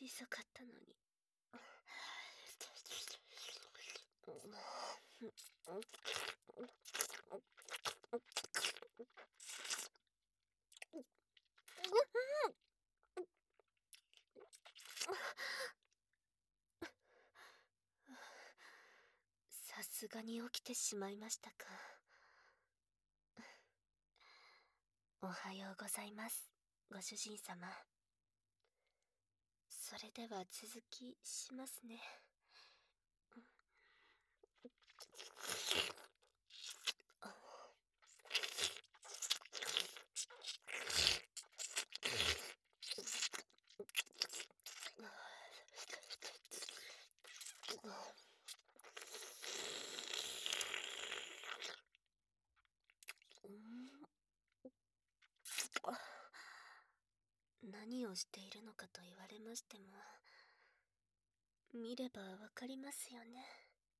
小さかったのに。さすがに起きてしまいましたか。おはようございます、ご主人様。それでは続きしますね。何をしているのかと言われましても、見ればわかりますよね。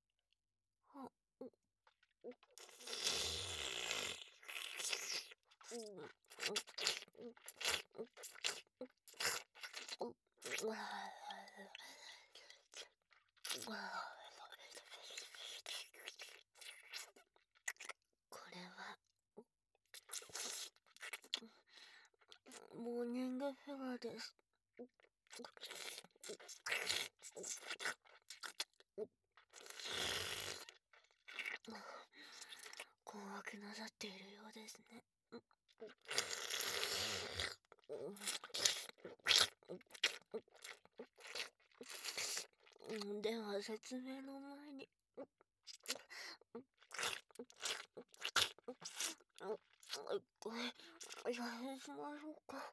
これはモーニングフェアです。困惑なさっているようですね。では説明の前にこれやめしましょうか。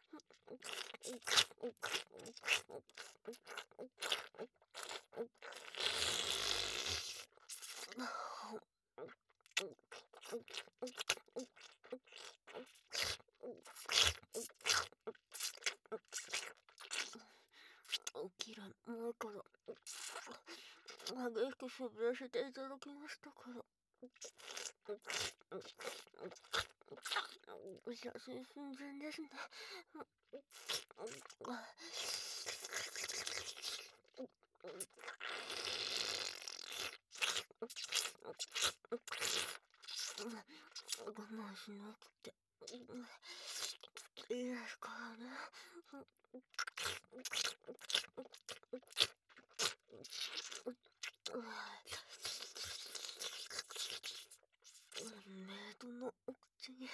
起きる前から激しくしびれせていただきましたから。写真寸前ですね。我慢しなくていいですからね。メイドのお口に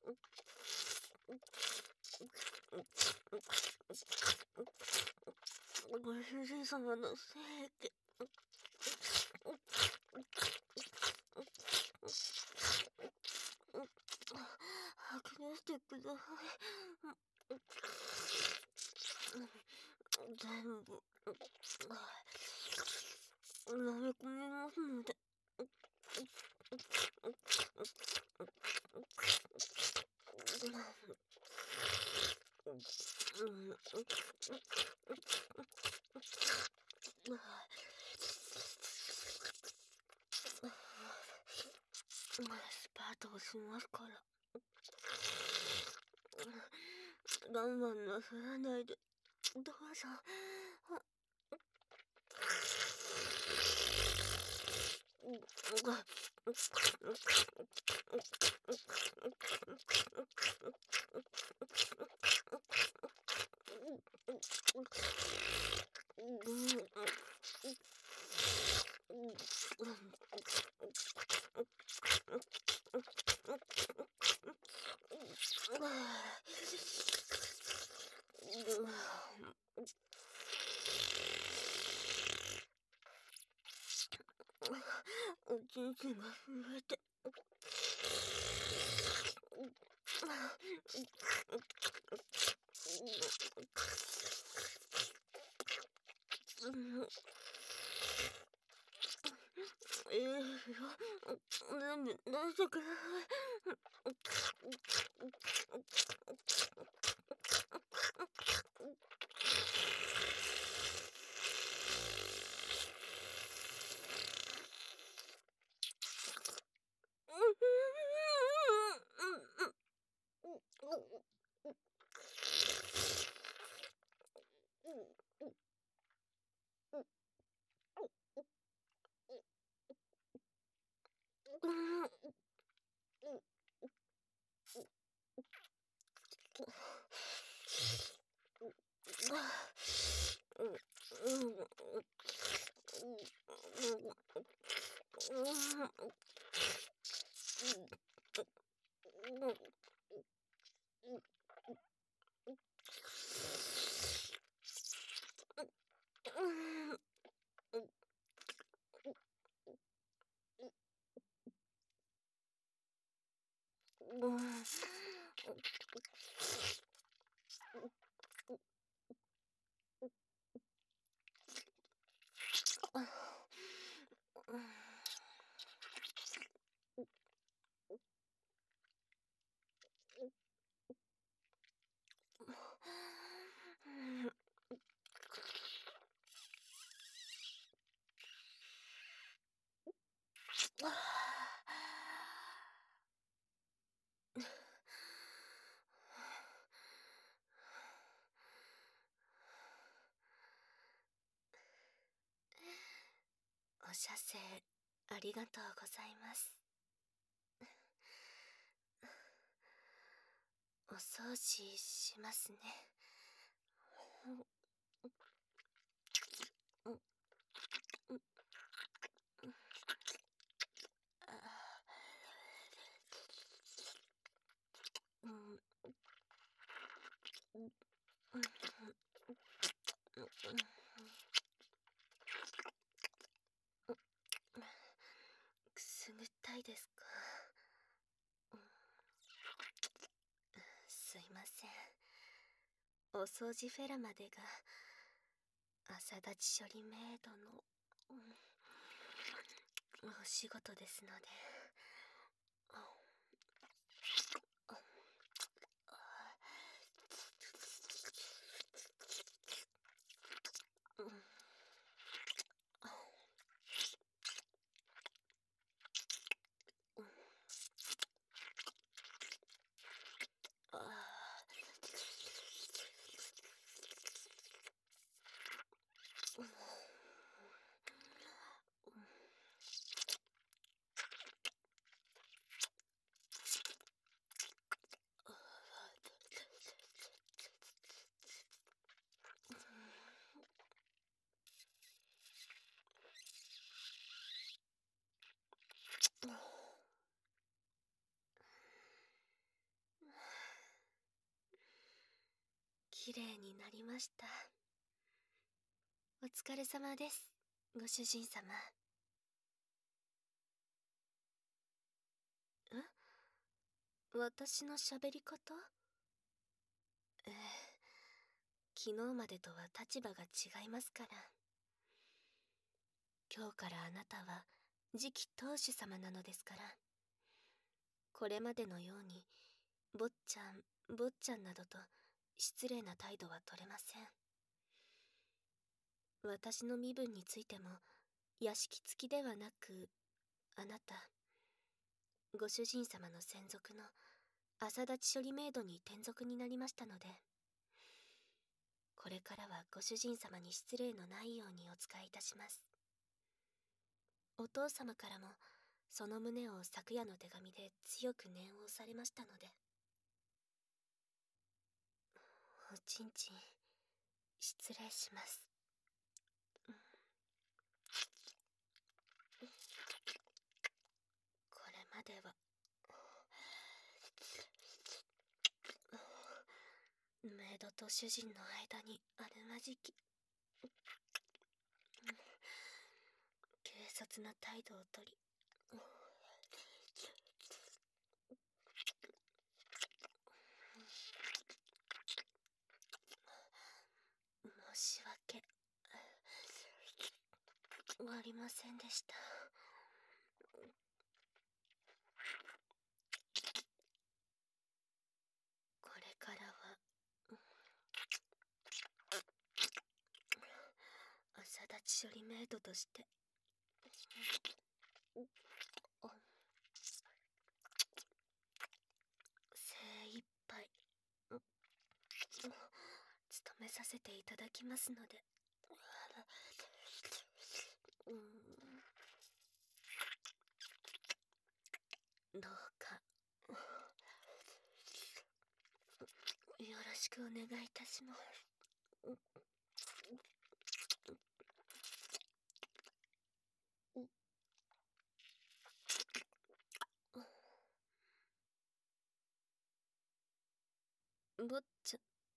ご主人様の精液吐き出してください。全部飲み込みますので。スパートをしますから。我慢なさらないでどうぞ。おちんちんが震えて全部出してくださお射精ありがとうございます。お掃除しますね。くすぐったいですか？すいません。お掃除フェラまでが朝立ち処理メイドのお仕事ですので。きれいになりました。お疲れ様です、ご主人様。私の喋り方？昨日までとは立場が違いますから。今日からあなたは次期当主様なのですから。これまでのように坊ちゃん坊ちゃんなどと失礼な態度は取れません。私の身分についても屋敷付きではなく、あなたご主人様の専属の朝立ち処理メイドに転属になりましたので、これからはご主人様に失礼のないようにお使いいたします。お父様からもその旨を昨夜の手紙で強く念を押されましたので。おちんちん失礼します。これまではメイドと主人の間にあるまじき軽率な態度をとり、申し訳ありませんでした。これからは朝立ち処理メイドとして精一杯務めさせていただきますので。どうかよろしくお願いいたします。 坊ち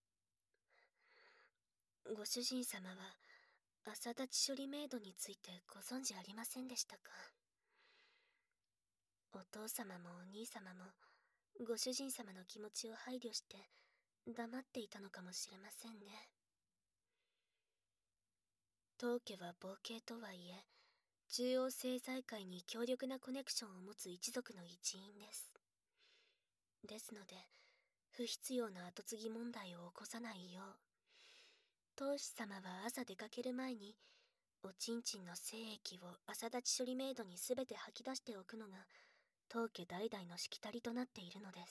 ゃん、ご主人様は朝立ち処理メイドについてご存知ありませんでしたか？お父様もお兄様もご主人様の気持ちを配慮して黙っていたのかもしれませんね。当家は傍系とはいえ、中央政財界に強力なコネクションを持つ一族の一員です。ですので、不必要な跡継ぎ問題を起こさないよう、当主様は朝出かける前に、おちんちんの精液を朝立ち処理メイドにすべて吐き出しておくのが、当家代々のしきたりとなっているのです。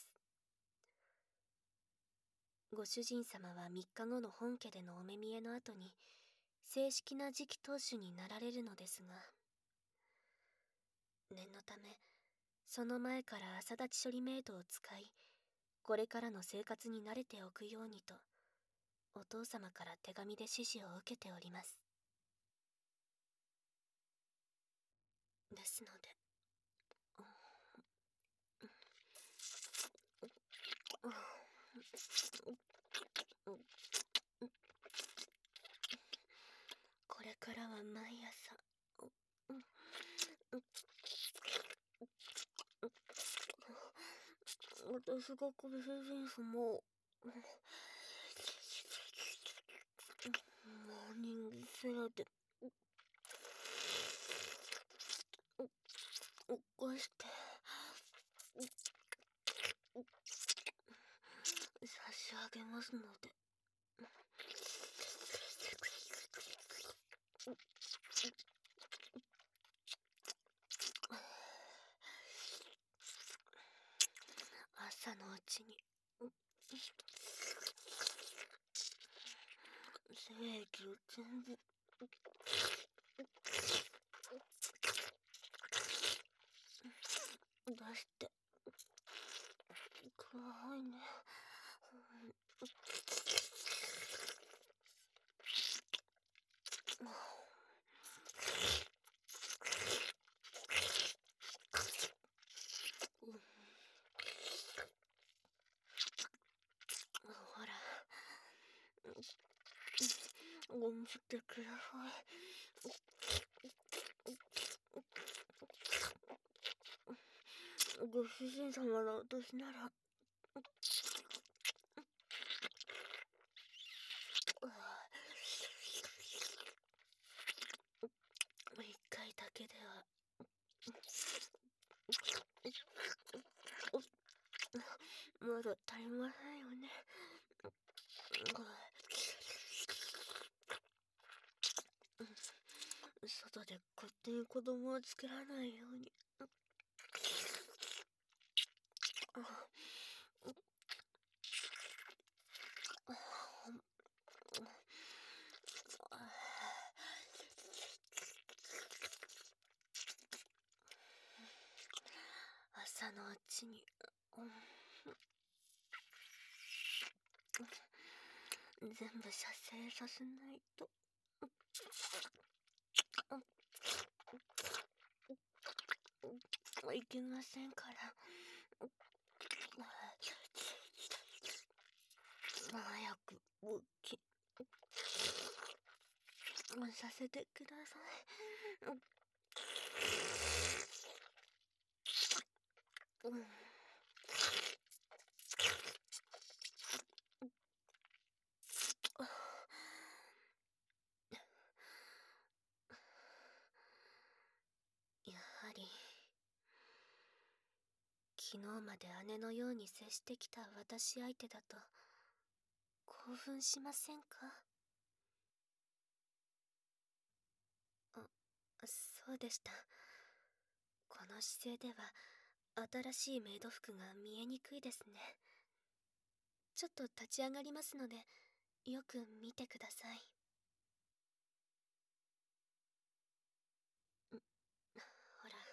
ご主人様は3日後の本家でのお目見えの後に、正式な次期当主になられるのですが、念のため、その前から朝立ち処理メイドを使い、これからの生活に慣れておくようにと、お父様から手紙で指示を受けております。ですので、これからは毎朝、私がご主人様を、モーニングセラで、起こして、差し上げますので。朝のうちに、精液を全部、出して、くださいね。ほら、ご見せてください。ご主人様の私なら、一回だけでは、まだ足りませんよね。外で勝手に子供を作らないように。朝のうちに、全部射精させないと。いけませんから。早く勃起させてください。やはり昨日まで姉のように接してきた私相手だと興奮しませんか？そうでした。この姿勢では新しいメイド服が見えにくいですね。ちょっと立ち上がりますので、よく見てください。ほら、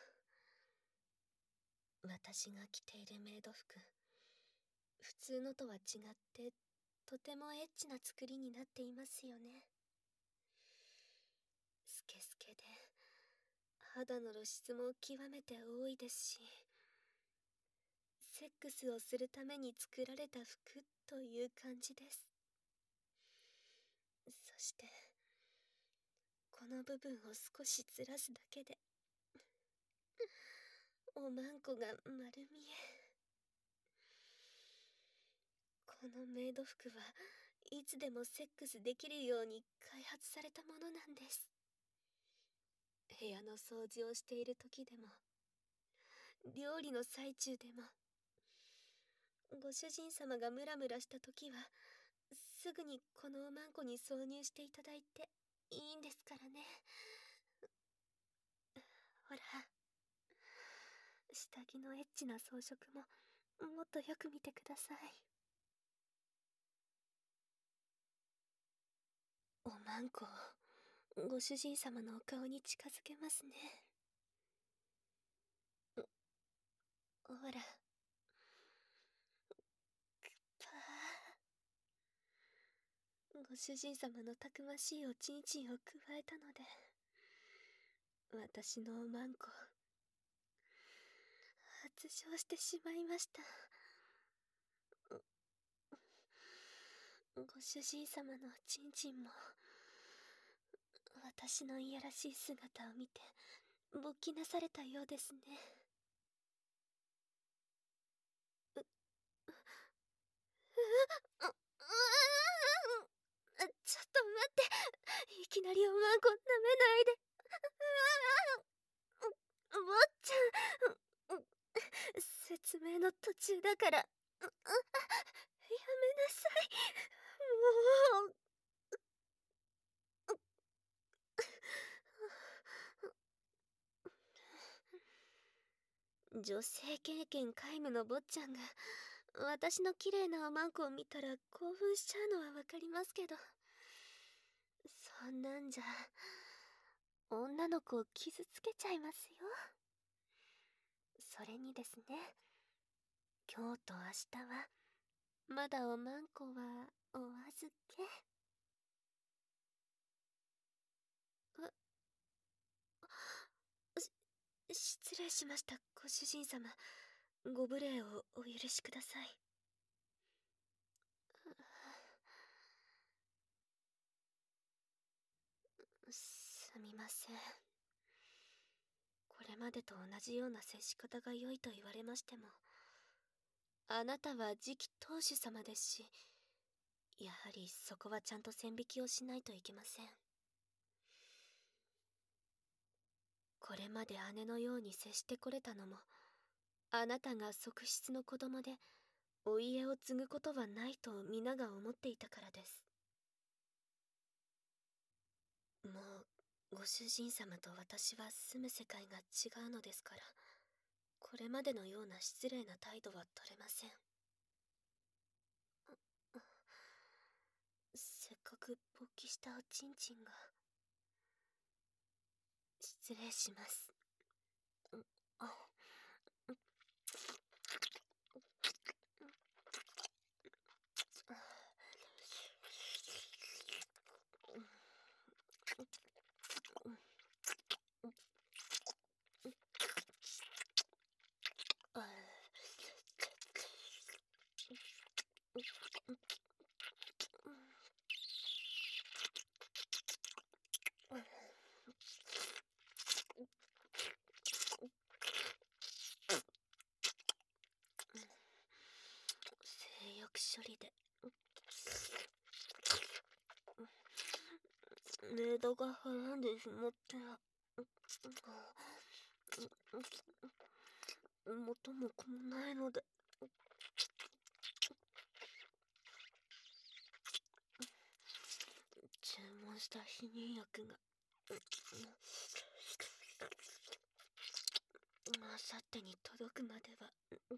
私が着ているメイド服、普通のとは違ってとてもエッチな作りになっていますよね。スケスケで肌の露出も極めて多いですし、セックスをするために作られた服という感じです。そしてこの部分を少しずらすだけでおまんこが丸見え。このメイド服はいつでもセックスできるように開発されたものなんです。部屋の掃除をしている時でも、料理の最中でも、ご主人様がムラムラした時はすぐにこのおまんこに挿入していただいていいんですからね。ほら、下着のエッチな装飾ももっとよく見てください。おまんこをご主人様のお顔に近づけますね。ほら、ご主人様のたくましいおちんちんをくわえたので、私のおまんこ発症してしまいました。ご主人様のおちんちんも私のいやらしい姿を見て勃起なされたようですね。ちょっと待って、いきなりおまんこ舐めないで。坊ちゃん、説明の途中だからやめなさい。もう。女性経験皆無の坊ちゃんが私の綺麗なおまんこを見たら興奮しちゃうのはわかりますけど、そんなんじゃ女の子を傷つけちゃいますよ。それにですね、今日と明日はまだおまんこはお預け。失礼しました、ご主人様。ご無礼をお許しください。すみません。これまでと同じような接し方が良いと言われましても、あなたは次期当主様ですし、やはりそこはちゃんと線引きをしないといけません。これまで姉のように接してこれたのも、あなたが側室の子供でお家を継ぐことはないと皆が思っていたからです。もうご主人様と私は住む世界が違うのですから、これまでのような失礼な態度は取れません。せっかく勃起したおちんちんが。失礼します。性欲処理でメイドがはらんでしまって元も子もないので、注文した避妊薬があさってに届くまでは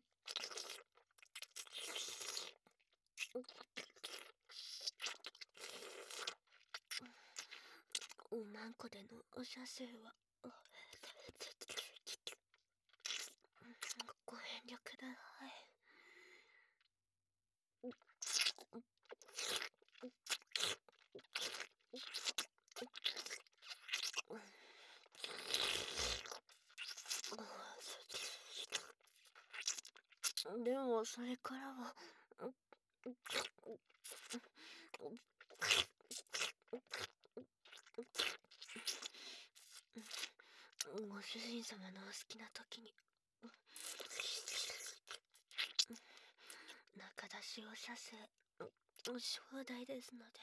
おまんこでのお射精はご遠慮ください。 でもそれからは、ご主人様のお好きな時に中出しをさせ正代ですので。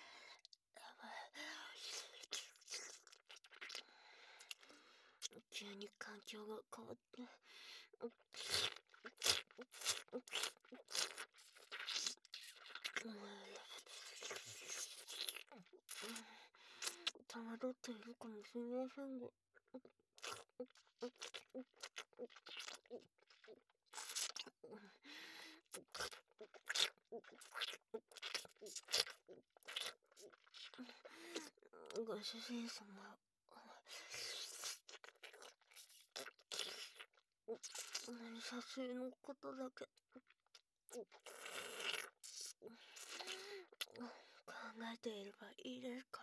急に環境が変わって、戸惑っているかもしれませんが、ご主人様、何差しのことだけ考えていればいいですから。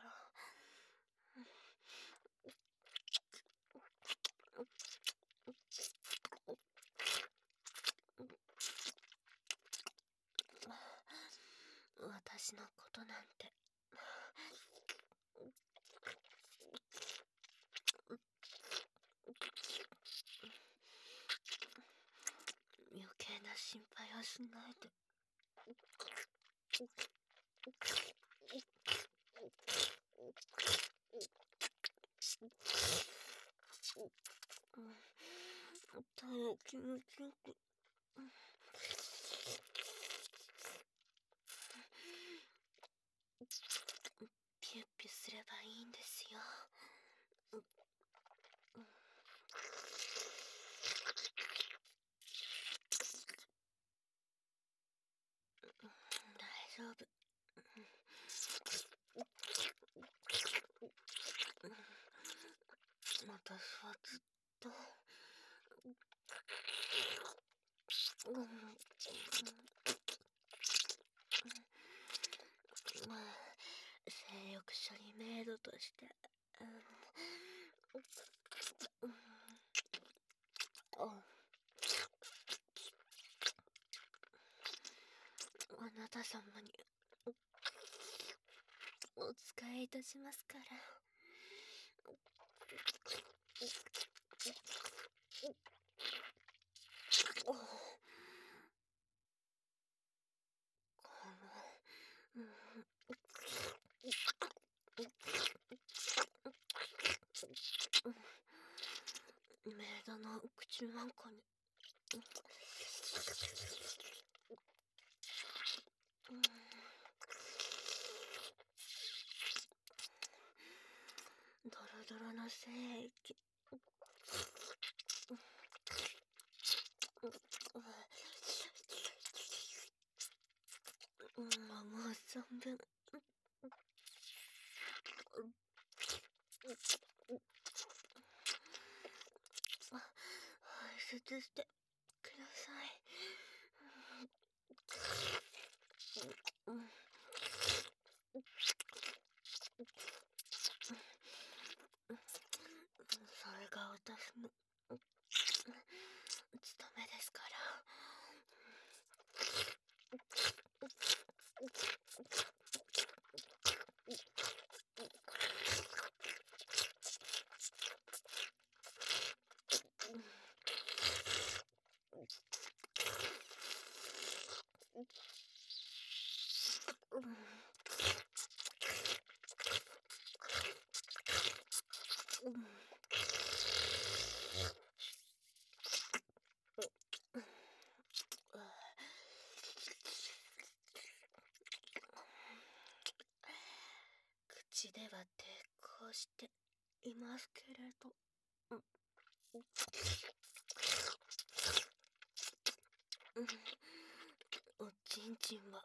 私のことなんて余計な心配はしないで。ただ気持ちよくピュッピュすればいいんですよ。大丈夫。私はずっと性欲処理メイドとしてあなた様にお使いいたしますから。メイドの口なんかにドロドロの精液もう存分排出してください。それが私の務めですから。口では抵抗していますけれど、おちんちんは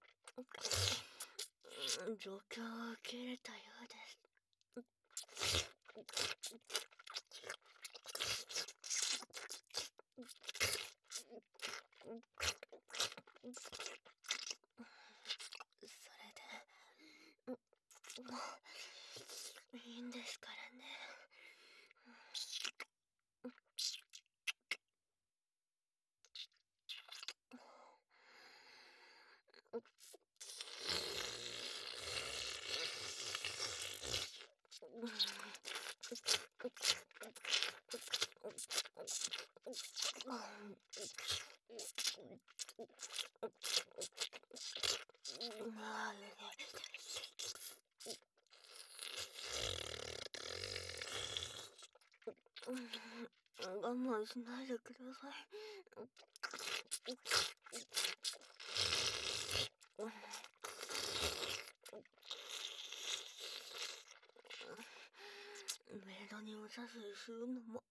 状況を受け入れたようです。それでいいんですからね。 我慢しないでください。メイドにおさせするのも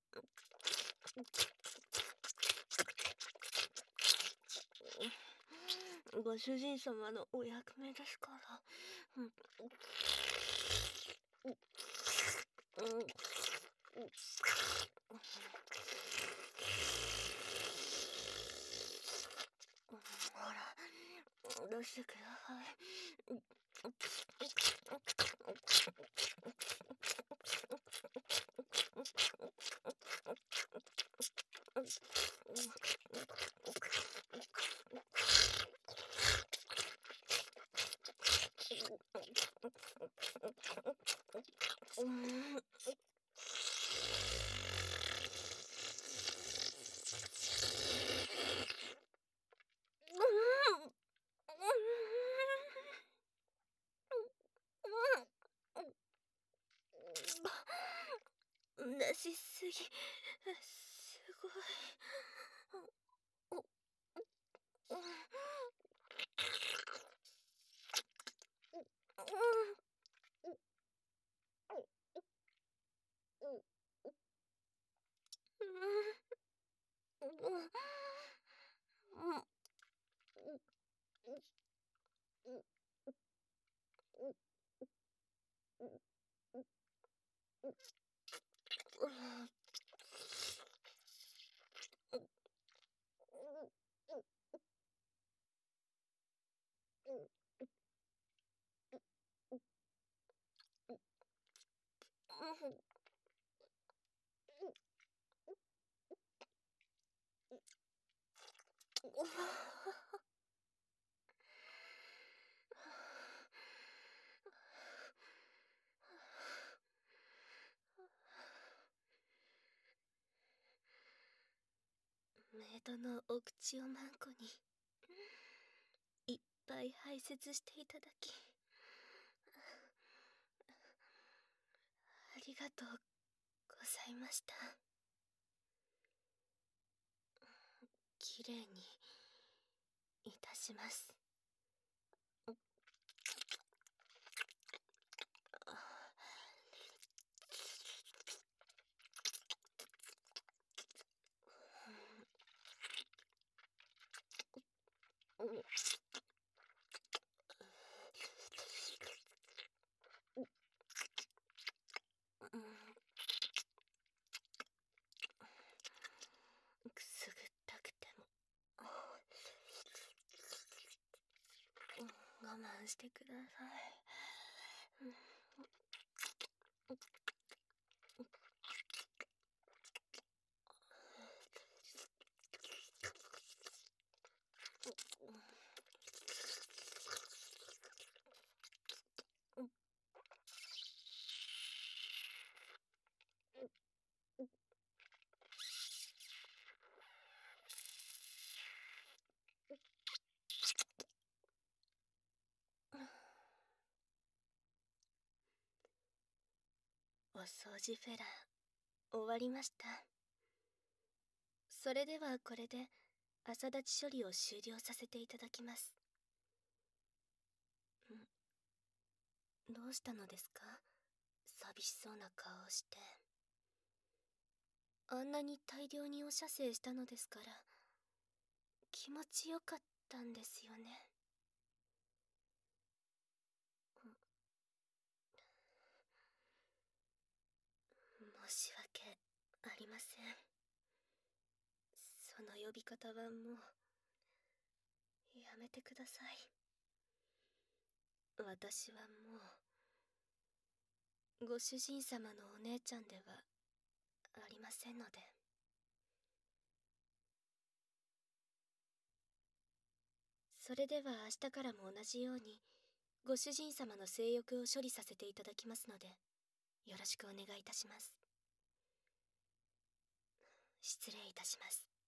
ご主人様のお役目ですから。ほら、出してください。出しすぎ、すごい。メイドのお口をマンコにいっぱい排泄していただきありがとうございました。きれいにいたします。くすぐったくても我慢してください。お掃除フェラー終わりました。それではこれで朝立ち処理を終了させていただきます。どうしたのですか？寂しそうな顔をして。あんなに大量にお射精したのですから気持ちよかったんですよね。申し訳ありません。その呼び方はもうやめてください。私はもうご主人様のお姉ちゃんではありませんので。それでは明日からも同じようにご主人様の性欲を処理させていただきますのでよろしくお願いいたします。失礼いたします。